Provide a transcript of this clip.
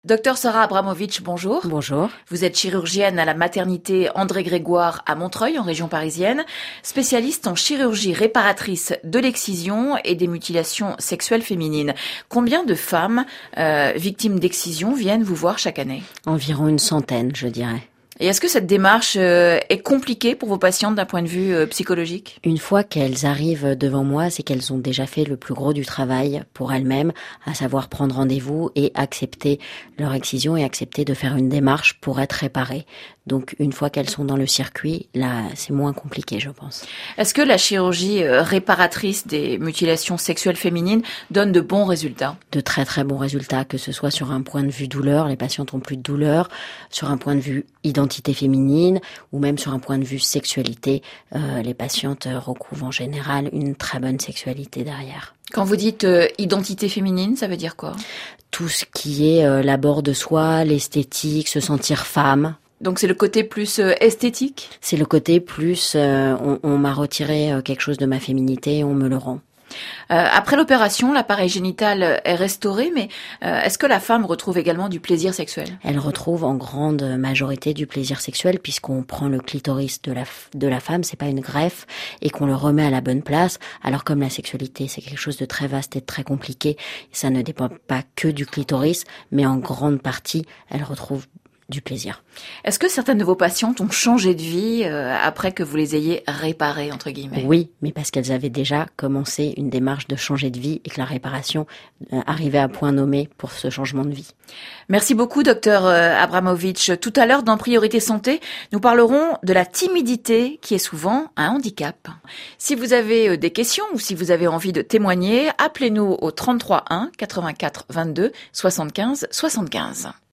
Docteur Sarah Abramovic, bonjour. Bonjour. Vous êtes chirurgienne à la maternité André Grégoire à Montreuil, en région parisienne, spécialiste en chirurgie réparatrice de l'excision et des mutilations sexuelles féminines. Combien de femmes victimes d'excision viennent vous voir chaque année ? Environ une centaine, je dirais. Et est-ce que cette démarche est compliquée pour vos patientes d'un point de vue psychologique ? Une fois qu'elles arrivent devant moi, c'est qu'elles ont déjà fait le plus gros du travail pour elles-mêmes, à savoir prendre rendez-vous et accepter leur excision et accepter de faire une démarche pour être réparées. Donc une fois qu'elles sont dans le circuit, là c'est moins compliqué, je pense. Est-ce que la chirurgie réparatrice des mutilations sexuelles féminines donne de bons résultats ? De très très bons résultats, que ce soit sur un point de vue douleur, les patientes ont plus de douleur, sur un point de vue identité féminine ou même sur un point de vue sexualité, les patientes recouvrent en général une très bonne sexualité derrière. Quand vous dites identité féminine, ça veut dire quoi ? Tout ce qui est l'abord de soi, l'esthétique, se sentir femme. Donc c'est le côté plus esthétique ? C'est le côté plus on m'a retiré quelque chose de ma féminité et on me le rend. Après l'opération, l'appareil génital est restauré, mais est-ce que la femme retrouve également du plaisir sexuel ? Elle retrouve en grande majorité du plaisir sexuel puisqu'on prend le clitoris de la femme, c'est pas une greffe, et qu'on le remet à la bonne place. Alors comme la sexualité, c'est quelque chose de très vaste et de très compliqué, ça ne dépend pas que du clitoris, mais en grande partie, elle retrouve du plaisir. Est-ce que certaines de vos patientes ont changé de vie après que vous les ayez réparées, entre guillemets ? Oui, mais parce qu'elles avaient déjà commencé une démarche de changer de vie et que la réparation arrivait à point nommé pour ce changement de vie. Merci beaucoup, docteur Abramovic. Tout à l'heure, dans Priorité Santé, nous parlerons de la timidité qui est souvent un handicap. Si vous avez des questions ou si vous avez envie de témoigner, appelez-nous au 33 1 84 22 75 75.